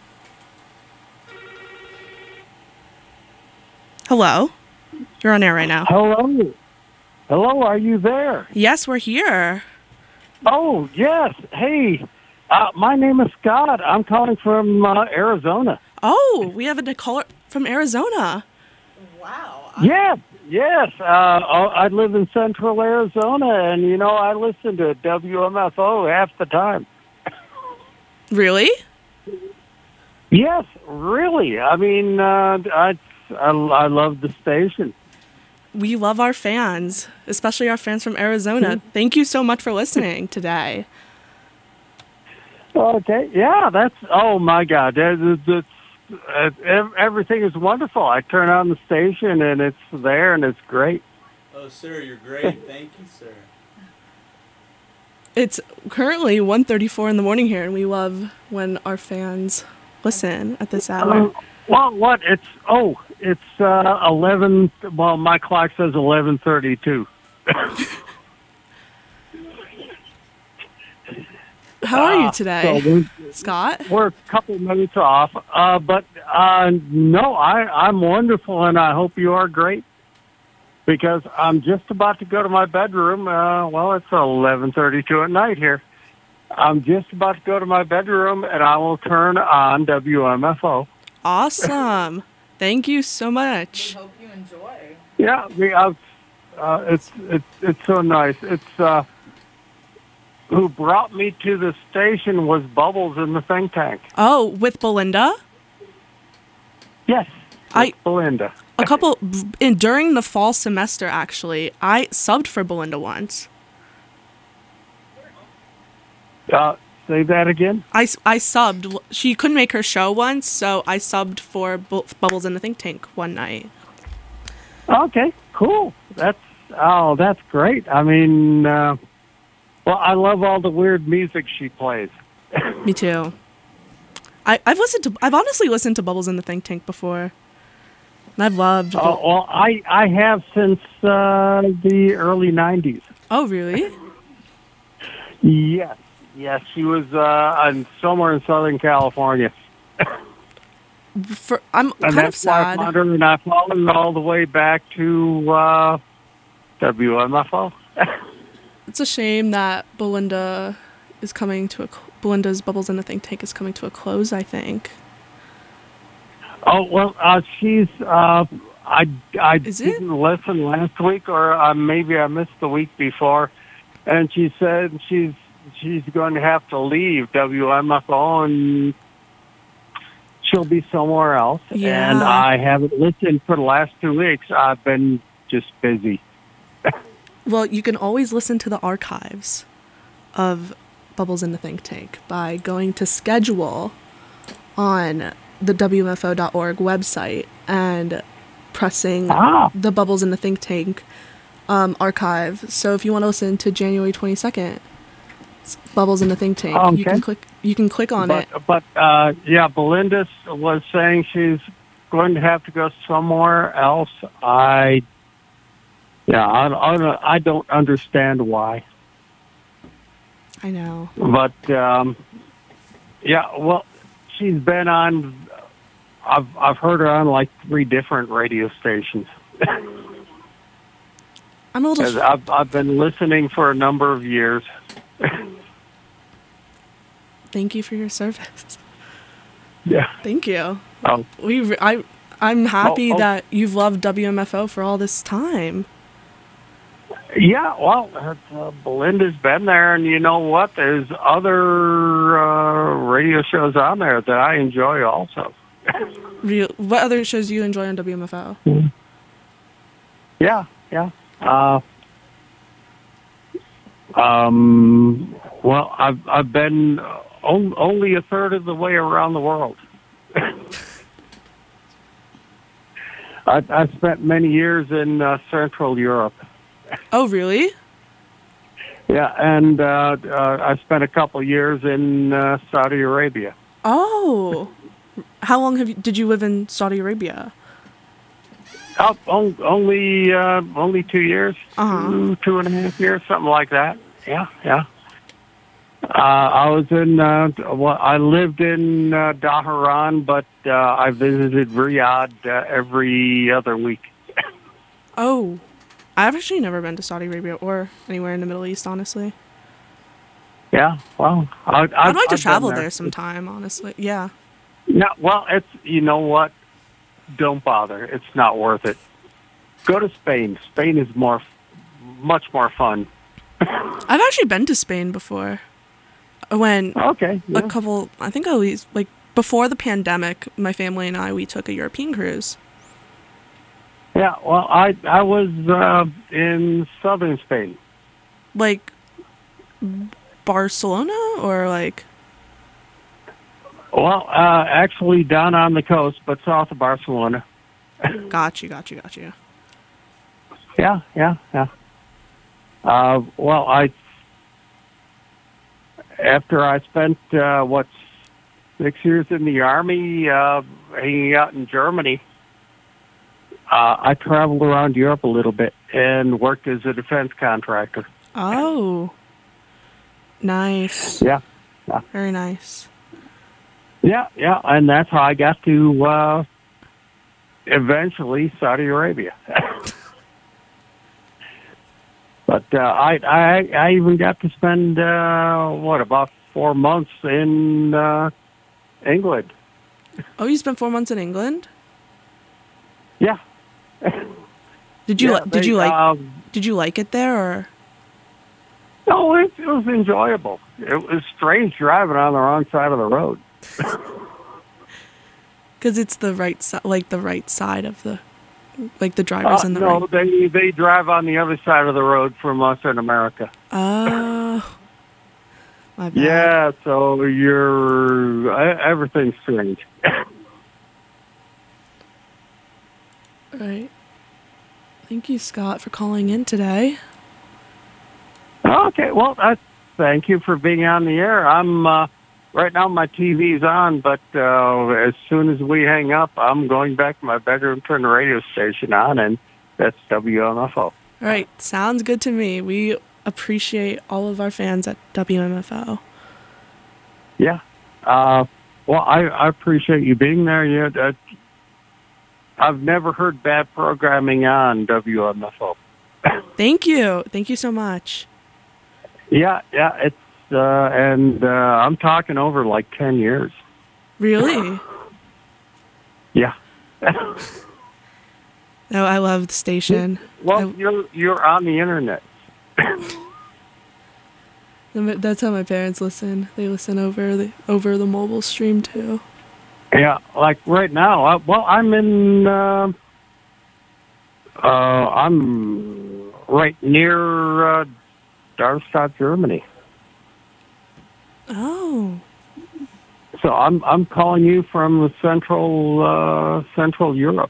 Hello? You're on air right now. Hello. Hello, are you there? Yes, we're here. Oh, yes. Hey, uh, my name is Scott. I'm calling from uh, Arizona. Oh, we have a caller from Arizona. Yes, yes. Uh, I live in central Arizona, and, you know, I listen to W M F O half the time. Really? Yes, really. I mean, uh, I, I, I love the station. We love our fans, especially our fans from Arizona. Thank you so much for listening today. Okay, yeah, that's, oh, my God. That, that's, uh, ev- everything is wonderful. I turn on the station, and it's there, and it's great. Oh, sir, you're great. Thank you, sir. It's currently one thirty-four in the morning here, and we love when our fans listen at this hour. Uh, well, what? It's, oh, it's uh, eleven, well, my clock says eleven thirty-two. How are you Uh, today, so we're- Scott? We're a couple minutes off, uh, but uh, no, I, I'm wonderful, and I hope you are great. Because I'm just about to go to my bedroom. Uh, well, it's eleven thirty-two at night here. I'm just about to go to my bedroom, and I will turn on W M F O. Awesome. Thank you so much. Hope you enjoy. Yeah, we, uh, uh, it's it's it's so nice. It's uh, who brought me to the station was Bubbles in the think tank. Oh, with Belinda? Yes, I Belinda. a couple in during the fall semester. Actually, I subbed for Belinda once. Uh, say that again. I, I subbed. She couldn't make her show once, so I subbed for Bu- Bubbles in the Think Tank one night. Okay, cool. That's oh, that's great. I mean, uh, well, I love all the weird music she plays. Me too. I, I've listened to. I've honestly listened to Bubbles in the Think Tank before, and I've loved. Oh, well, I I have since uh, the early nineties. Oh, really? Yes, yes. She was uh, in, somewhere in Southern California. For, I'm and kind of that's why I sad. found her, and I followed all the way back to uh, W M F O. It's a shame that Belinda is coming to a. Cl- Belinda's Bubbles in the Think Tank is coming to a close, I think. Oh well, uh, she's. Uh, I I Is it? didn't listen last week, or uh, maybe I missed the week before, and she said she's she's going to have to leave W M F O and she'll be somewhere else. Yeah. And I haven't listened for the last two weeks. I've been just busy. Well, you can always listen to the archives of Bubbles in the Think Tank by going to schedule on the W M F O dot org website and pressing Ah. the Bubbles in the Think Tank um, archive. So if you want to listen to January twenty-second, it's Bubbles in the Think Tank, you Okay. can click you can click on but, it. But uh, yeah, Belinda was saying she's going to have to go somewhere else. I yeah, I, I, don't- I don't understand why. I know. But um, yeah, well, she's been on. I've I've heard her on like three different radio stations. I'm a little. 'Cause I've I've been listening for a number of years. Thank you for your service. Yeah. Thank you. Oh. We re- I I'm happy Oh, oh. that you've loved W M F O for all this time. Yeah, well, uh, Belinda's been there, and you know what? There's other uh, radio shows on there that I enjoy also. Real. What other shows do you enjoy on W M F O? Yeah, yeah. Uh, um, well, I've I've been on, only a third of the way around the world. I, I spent many years in uh, Central Europe. Oh, really? Yeah, and uh, uh, I spent a couple years in uh, Saudi Arabia. Oh, how long have you? Did you live in Saudi Arabia? Oh, on, only uh, only two years, Uh-huh. two, two and a half years, something like that. Yeah, yeah. Uh, I was in. Uh, well, I lived in uh, Dhahran, but uh, I visited Riyadh uh, every other week. Oh, I've actually never been to Saudi Arabia or anywhere in the Middle East, honestly. Yeah, well, I, I've, I'd like to I've travel been there sometime, honestly. Yeah. No, well, it's you know what? Don't bother. It's not worth it. Go to Spain. Spain is more, much more fun. I've actually been to Spain before. When Okay, yeah. a couple, I think at least like before the pandemic, my family and I we took a European cruise. Yeah, well, I I was uh, in southern Spain. Like Barcelona or like Well, uh, actually down on the coast, but south of Barcelona. got you, got you, got you. Yeah, yeah, yeah. Uh, well, I after I spent uh, what six years in the army, uh, hanging out in Germany. Uh, I traveled around Europe a little bit and worked as a defense contractor. Oh, nice. Yeah, yeah. Very nice. Yeah, yeah, and that's how I got to uh, eventually Saudi Arabia. But uh, I, I, I even got to spend uh, what about four months in uh, England. Oh, you spent four months in England? Yeah. Did you Yeah, li- did they, you like um, did you like it there or? No, it, it was enjoyable. It was strange driving on the wrong side of the road. Because it's the right side, like the right side of the like the drivers Uh, in the no, ring? they they drive on the other side of the road from us in America. Oh, my bad. Yeah, so you're uh, everything's strange. All right. Thank you, Scott, for calling in today. Okay, well, uh, thank you for being on the air. I'm uh, right now. My T V's on, but uh, as soon as we hang up, I'm going back to my bedroom, turn the radio station on, and that's W M F O. All right, sounds good to me. We appreciate all of our fans at W M F O. Yeah. Uh, well, I, I appreciate you being there. Yeah, that, I've never heard bad programming on W M F O. Thank you. Thank you so much. Yeah, yeah, it's uh, and uh, I'm talking over like ten years. Really? Yeah. No, I love the station. Well, you're you're on the internet. That's how my parents listen. They listen over the over the mobile stream too. Yeah, like right now. I, well, I'm in. Uh, uh, I'm right near uh, Darmstadt, Germany. Oh. So I'm I'm calling you from the central uh, Central Europe.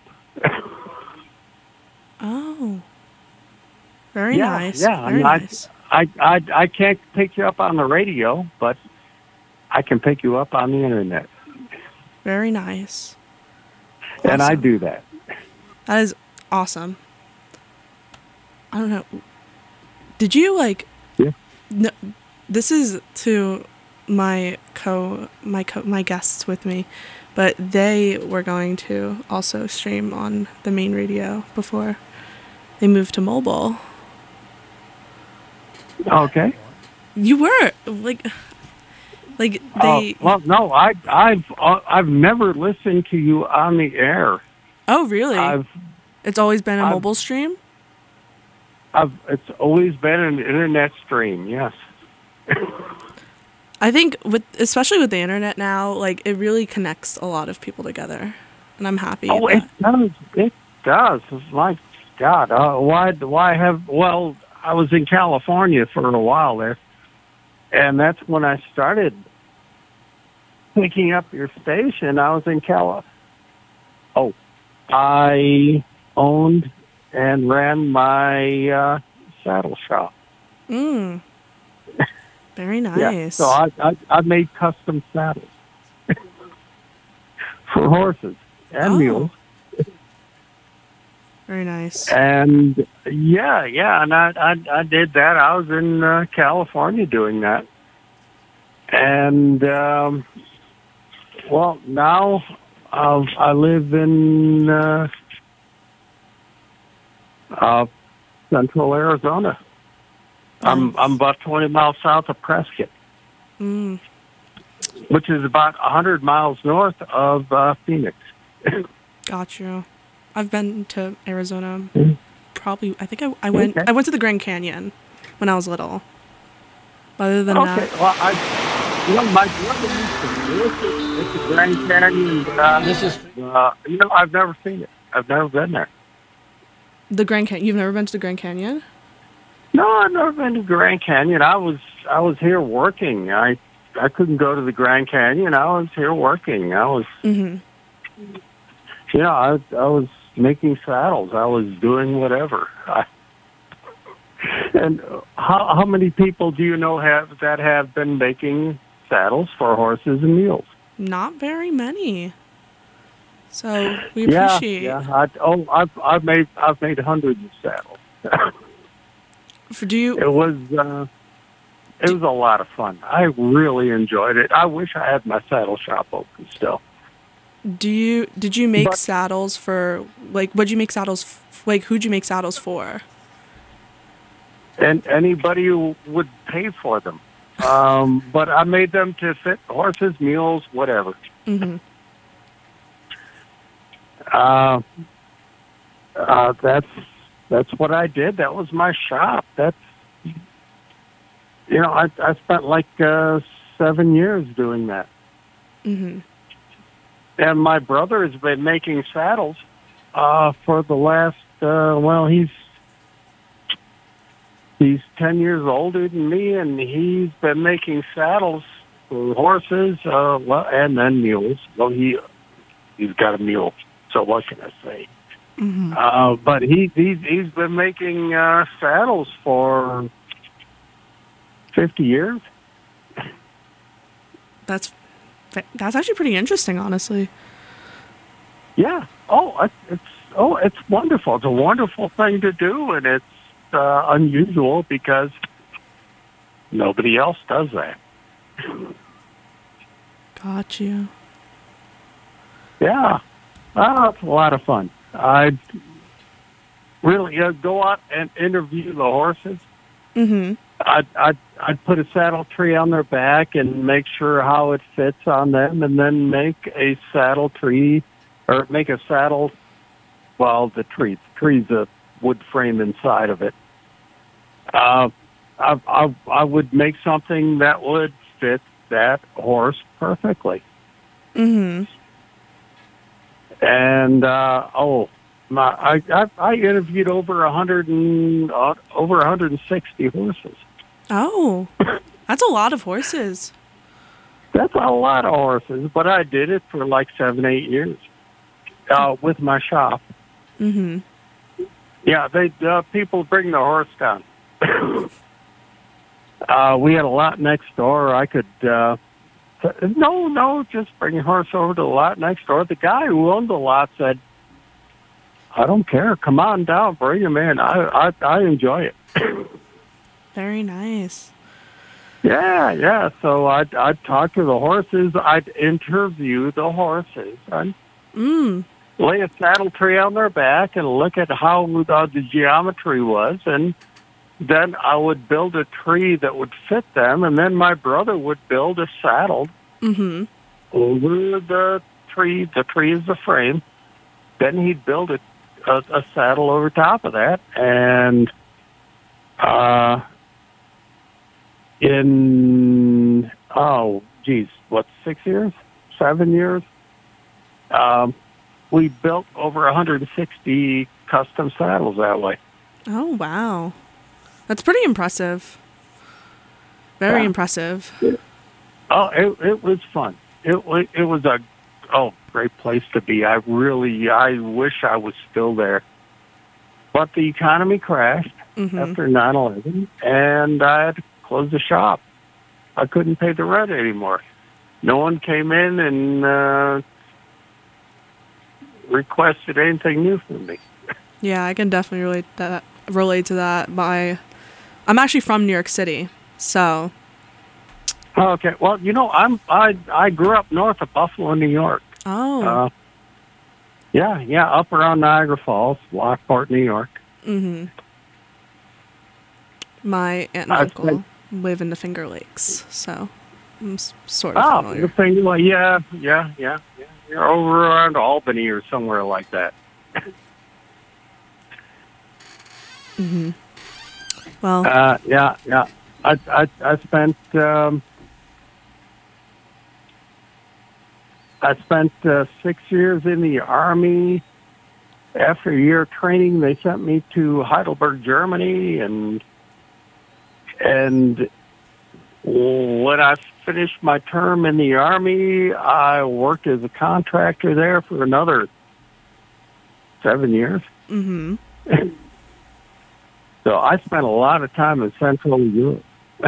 Oh. Very yeah, nice. Yeah, Very I, nice. I, I I can't pick you up on the radio, but I can pick you up on the internet, Very nice. and I do that. That is awesome. I don't know. Did you like? Yeah. No, this is to my co my co my guests with me, but they were going to also stream on the main radio before they moved to mobile. Okay. You were like, like Oh, they. well, no, I I've uh, I've never listened to you on the air. Oh, really? I've It's always been a I've- mobile stream. I've it's always been an internet stream. Yes. I think with especially with the internet now, like it really connects a lot of people together, and I'm happy. Oh, that- it does. It does. It's like God. Uh, why? Why have? Well, I was in California for a while there, and that's when I started picking up your station. I was in Cali. Oh, I owned and ran my uh, saddle shop. Mm. Very nice. Yeah, so I, I I made custom saddles for horses and Oh. mules. Very nice. And yeah, yeah, and I, I, I did that. I was in uh, California doing that. And, um, well, now uh, I live in uh, uh, central Arizona. I'm, I'm about twenty miles south of Prescott, Mm. which is about one hundred miles north of uh, Phoenix. Got you. I've been to Arizona. Probably. I think I, I went. Okay. I went to the Grand Canyon when I was little. But other than Okay, that, well, I, you know, my brother used to live at the Grand Canyon. Uh, this is, uh, you know, I've never seen it. I've never been there. the Grand Canyon. You've never been to the Grand Canyon? No, I've never been to Grand Canyon. I was, I was here working. I, I couldn't go to the Grand Canyon. I was here working. I was, Mm-hmm. you know, I, I was making saddles. I was doing whatever. I, and how, how many people do you know have that have been making saddles for horses and mules? Not very many. So we Yeah, appreciate. yeah. I, oh, I've I've made I've made hundreds of saddles. For do you? It was uh, it was a lot of fun. I really enjoyed it. I wish I had my saddle shop open still. Do you? Did you make But- saddles for like? What'd you make saddles? F- like who'd you make saddles for? And anybody who would pay for them. Um, but I made them to fit horses, mules, whatever. Mm-hmm. Uh, uh, that's that's what I did. That was my shop. That's you know, I I spent like uh, seven years doing that. Mm-hmm. And my brother has been making saddles uh, for the last, uh, well, he's he's ten years older than me, and he's been making saddles for horses, uh, well, and then mules. Well, he he's got a mule, so what can I say? Mm-hmm. Uh, but he he's he's been making uh, saddles for fifty years. That's that's actually pretty interesting, honestly. Yeah. Oh, it's, it's oh, it's wonderful. It's a wonderful thing to do, and it's uh, unusual because nobody else does that. Got you. Yeah. Oh, it's a lot of fun. I'd really uh, go out and interview the horses. Mm-hmm. I'd, I'd, I'd put a saddle tree on their back and make sure how it fits on them, and then make a saddle tree, or make a saddle, well, the tree. The tree's a wood frame inside of it. Uh, I, I, I would make something that would fit that horse perfectly. Mm-hmm. And uh, oh, my! I, I I interviewed over a hundred and uh, over a hundred and sixty horses. Oh, that's a lot of horses. That's a lot of horses, but I did it for like seven, eight years uh, with my shop. Mm-hmm. Yeah, they uh, people bring the horse down. uh, we had a lot next door. I could. Uh, No, no, just bring your horse over to the lot next door. The guy who owned the lot said, I don't care. Come on down. Bring him in. I, I, I enjoy it. Very nice. Yeah, yeah. So I'd, I'd talk to the horses. I'd interview the horses. I'd mm. lay a saddle tree on their back and look at how uh, the geometry was. And then I would build a tree that would fit them, and then my brother would build a saddle mm-hmm. over the tree. The tree is the frame. Then he'd build a, a, a saddle over top of that, and uh, in oh, geez, what, six years, seven years, um, we built over one hundred sixty custom saddles that way. Oh, wow. That's pretty impressive. Very Yeah. impressive. Oh, it it was fun. It was it was a oh great place to be. I really I wish I was still there, but the economy crashed Mm-hmm. after nine eleven, and I had to close the shop. I couldn't pay the rent anymore. No one came in and uh, requested anything new from me. Yeah, I can definitely relate that relate to that. My, I'm actually from New York City, so. Okay, well, you know, I'm I I grew up north of Buffalo, New York. Oh. Uh, yeah, yeah, up around Niagara Falls, Lockport, New York. Mm-hmm. My aunt and I uncle spent- live in the Finger Lakes, so I'm s- sort of Oh, familiar. the thing, well, yeah, yeah, yeah, yeah. You're over around Albany or somewhere like that. Mm-hmm. Well. Uh, yeah, yeah. I I I spent um, I spent uh, six years in the Army. After a year of training, they sent me to Heidelberg, Germany, and and when I finished my term in the Army, I worked as a contractor there for another seven years. Mm-hmm. So I spent a lot of time in Central Europe.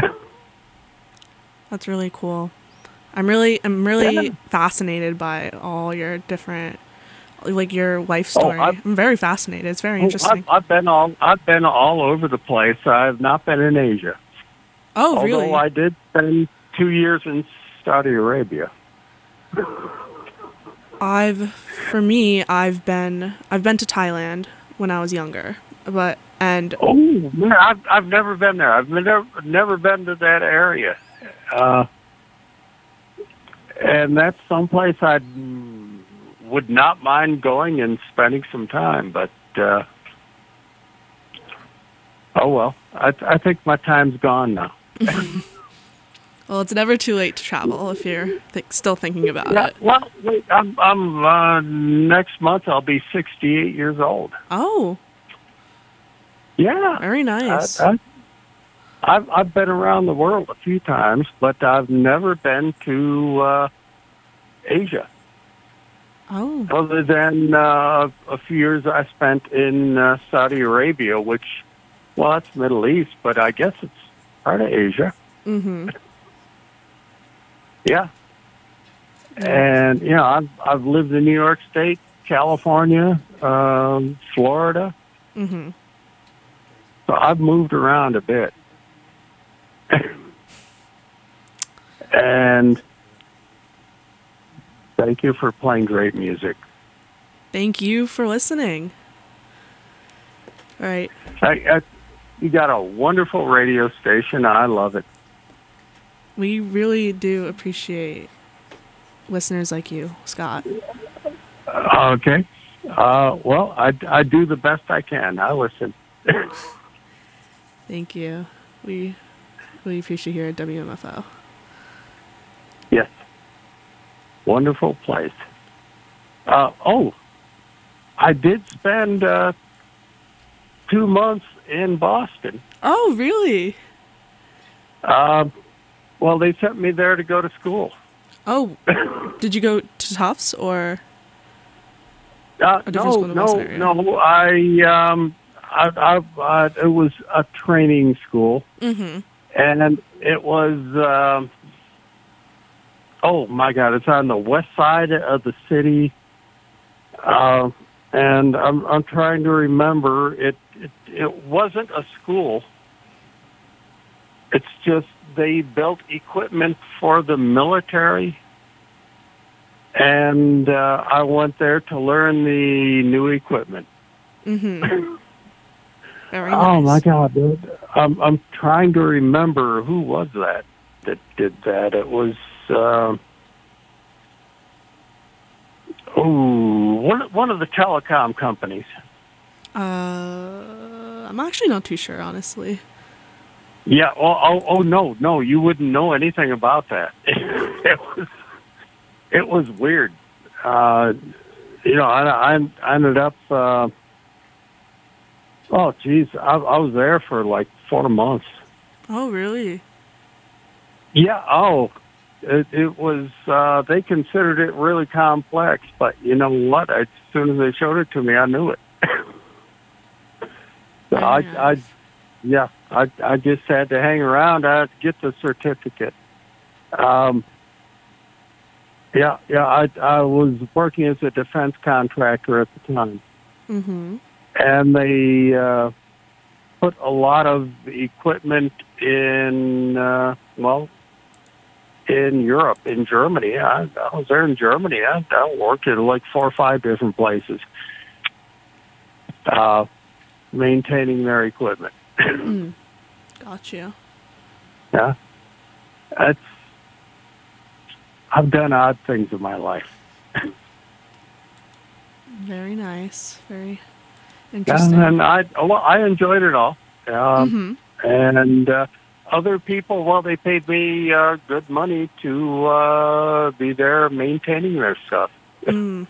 That's really cool. I'm really, I'm really Yeah. fascinated by all your different, like your life Oh, story. I've- I'm very fascinated. It's very Oh, interesting. I've, I've been all I've been all over the place. I've not been in Asia. Oh, Although really? I did spend two years in Saudi Arabia. I've, for me, I've been, I've been to Thailand when I was younger, but and Oh, man, I've I've never been there. I've never never been to that area, uh, and that's someplace I would not mind going and spending some time. But uh, oh well, I I think my time's gone now. Well, it's never too late to travel if you're th- still thinking about Yeah, it. well, wait, I'm, I'm uh, next month I'll be sixty-eight years old. Oh. Yeah. Very nice. I, I, I've I've been around the world a few times, but I've never been to uh, Asia. Oh. Other than uh, a few years I spent in uh, Saudi Arabia, which, well, that's Middle East, but I guess it's part of Asia. Mm-hmm. Yeah. And, you know, I've, I've lived in New York State, California, um, Florida. Mm-hmm. So I've moved around a bit. And thank you for playing great music. Thank you for listening. All right. I, I, you got a wonderful radio station. I love it. We really do appreciate listeners like you, Scott. Uh, okay. Uh, well, I, I do the best I can. I listen. Thank you. We really appreciate you here at W M F O. Yes. Wonderful place. Uh, oh, I did spend uh, two months in Boston. Oh, really? Um, well, they sent me there to go to school. Oh, did you go to Tufts or Uh, a different no, school in the Boston area? no, no. I, um, I, I, uh, it was a training school, Mm-hmm. and it was. Um, oh my God! It's on the west side of the city, uh, and I'm I'm trying to remember. It, it it wasn't a school. It's just they built equipment for the military. And uh, I went there to learn the new equipment. Mm-hmm. Very Oh nice. my God, dude! I'm I'm trying to remember who was that that did that. It was uh, oh one one of the telecom companies. Uh, I'm actually not too sure, honestly. Yeah. Oh oh, oh no no! You wouldn't know anything about that. It was it was weird. Uh, you know, I, I I ended up. Uh, oh geez, I, I was there for like four months. Oh, really? Yeah. Oh, it, it was. Uh, they considered it really complex, but you know what? As soon as they showed it to me, I knew it. So I, I, yeah, I, I just had to hang around. I had to get the certificate. Um, yeah, yeah. I, I was working as a defense contractor at the time, Mm-hmm. and they uh, put a lot of equipment in. Uh, well. In Europe, in Germany. I, I was there in Germany. I, I worked in like four or five different places, uh, maintaining their equipment. Mm. Got you. Yeah, that's. I've done odd things in my life. Very nice. Very And, interesting. and I, well, I enjoyed it all. Um, Mm-hmm. And uh, other people, well, they paid me uh, good money to uh, be there maintaining their stuff. Mm.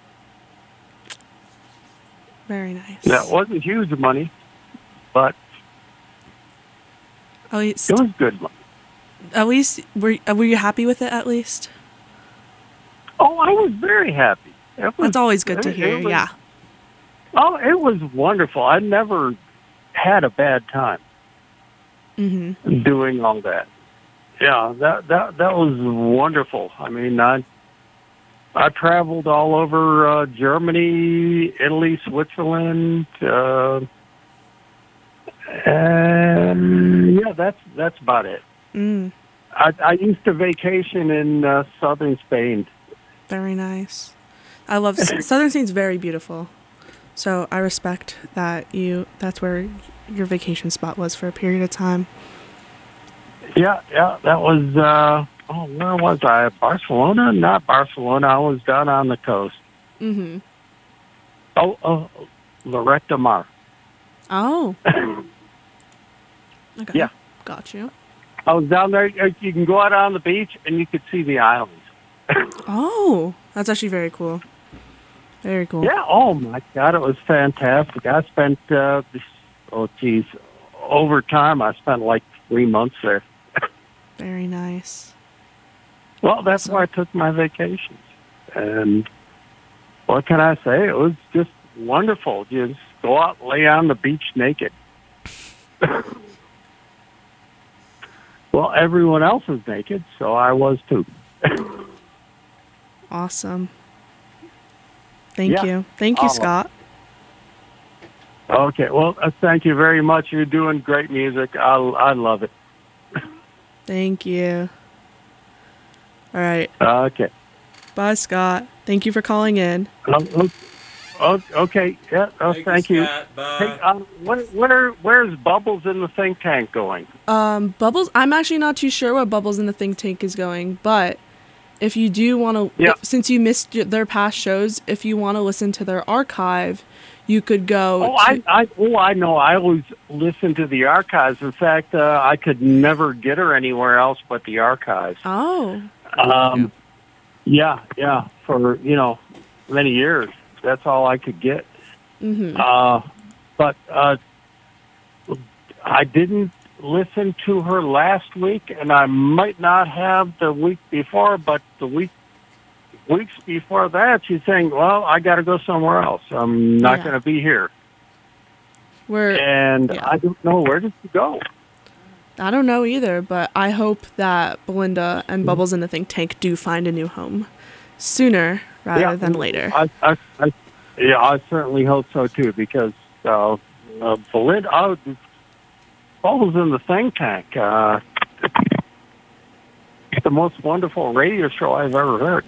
Very nice. That wasn't huge money, but At least, it was good money. at least, were uh, were you happy with it? At least. Oh, I was very happy. It was, That's always good to it- hear. it was- Yeah. Oh, it was wonderful. I never had a bad time Mm-hmm. doing all that. Yeah, that that that was wonderful. I mean, I I traveled all over uh, Germany, Italy, Switzerland, uh, and yeah, that's that's about it. Mm. I, I used to vacation in uh, southern Spain. Very nice. I love Southern Spain's very beautiful. So I respect that you. That's where your vacation spot was for a period of time. Yeah, yeah, that was. Uh, oh, where was I? Barcelona? Not Barcelona. I was down on the coast. Mm-hmm. Oh, oh, Lloret de Mar. Oh. Okay. Yeah. Got you. I was down there. uh, You can go out on the beach and you could see the islands. Oh, that's actually very cool. Very cool. Yeah. Oh my God, it was fantastic. I spent uh, this, oh geez, over time I spent like three months there. Very nice. Well, that's why I took my vacations. And what can I say? It was just wonderful. Just go out, lay on the beach naked. Well, everyone else was naked, so I was too. Awesome. Thank Yeah. you. Thank you, Oh. Scott. Okay, well, uh, thank you very much. You're doing great music. I, I love it. Thank you. All right. Okay. Bye, Scott. Thank you for calling in. Um, um, oh, okay. Yeah. Oh, thank, you. Hey, um, where, where, where's Bubbles in the think tank going? Um, Bubbles, I'm actually not too sure what Bubbles in the think tank is going, but if you do want to, Yeah. since you missed y- their past shows, if you want to listen to their archive, you could go. Oh, I, I, oh, I know. I always listen to the archives. In fact, uh, I could never get her anywhere else but the archives. Oh. Um, yeah, yeah. For you know, many years, that's all I could get. Mm-hmm. Uh, but uh, I didn't listen to her last week, and I might not have the week before. But the week weeks before that, she's saying, "Well, I got to go somewhere else. I'm not Yeah. going to be here." We're, And I don't know, where did she go? I don't know either, but I hope that Belinda Mm-hmm. and Bubbles in the think tank do find a new home sooner rather Yeah. than later. I, I, I, yeah, I certainly hope so too, because uh, uh, Belinda, oh, Bubbles in the think tank. Uh, it's the most wonderful radio show I've ever heard.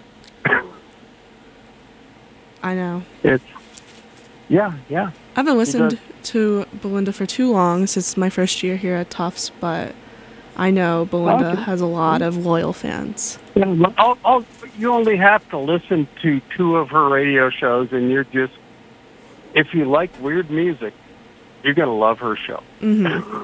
I know. It's yeah, yeah. I haven't listened Because- to Belinda for too long since my first year here at Tufts, but I know Belinda Okay. has a lot of loyal fans. Yeah, well, oh, oh, you only have to listen to two of her radio shows, and you're just, if you like weird music, you're going to love her show. Mm-hmm.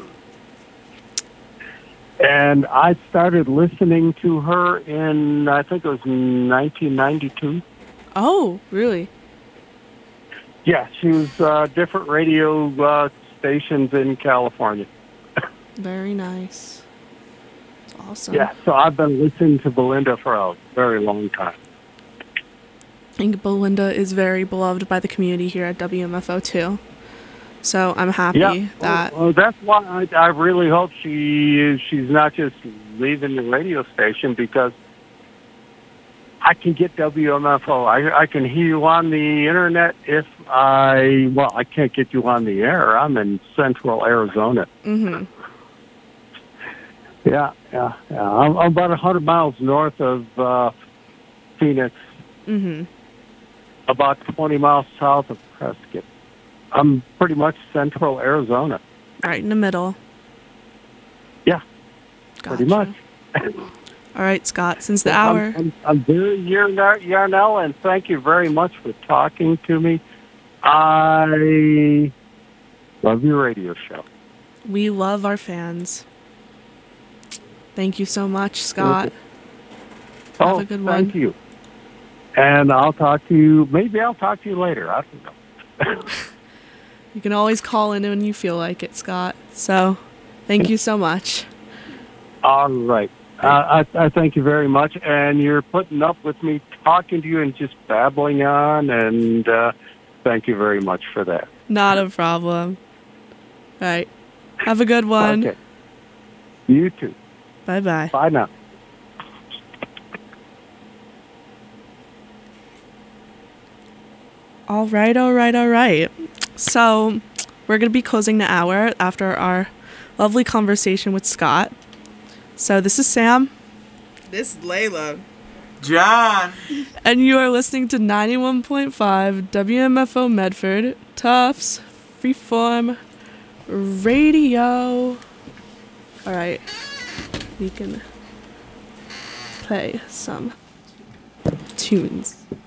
And I started listening to her in, I think it was nineteen ninety-two. Oh, really? Yeah, she was uh, different radio uh, stations in California. Very nice. It's awesome. Yeah, so I've been listening to Belinda for a very long time. I think Belinda is very beloved by the community here at W M F O too. So I'm happy Yeah, that well, well, that's why I, I really hope she is, she's not just leaving the radio station, because I can get W M F O. I, I can hear you on the internet if I, well, I can't get you on the air. I'm in central Arizona. hmm Yeah, yeah, yeah. I'm, I'm about one hundred miles north of uh, Phoenix, hmm about twenty miles south of Prescott. I'm pretty much central Arizona. right in the middle. Yeah, pretty much. All right, Scott, since the Well, hour. I'm, I'm, I'm very Yarn- Yarnell, and thank you very much for talking to me. I love your radio show. We love our fans. Thank you so much, Scott. Have Oh, a good thank one. you. And I'll talk to you. Maybe I'll talk to you later. I don't know. You can always call in when you feel like it, Scott. So, thank you so much. All right. Uh, I, I thank you very much. And you're putting up with me talking to you and just babbling on. And uh, thank you very much for that. Not a problem. All right. Have a good one. Okay. You too. Bye-bye. Bye now. All right, all right, all right. So, we're going to be closing the hour after our lovely conversation with Scott. So, this is Sam. This is Layla. John. And you are listening to ninety-one point five W M F O Medford, Tufts, Freeform Radio. All right. We can play some tunes.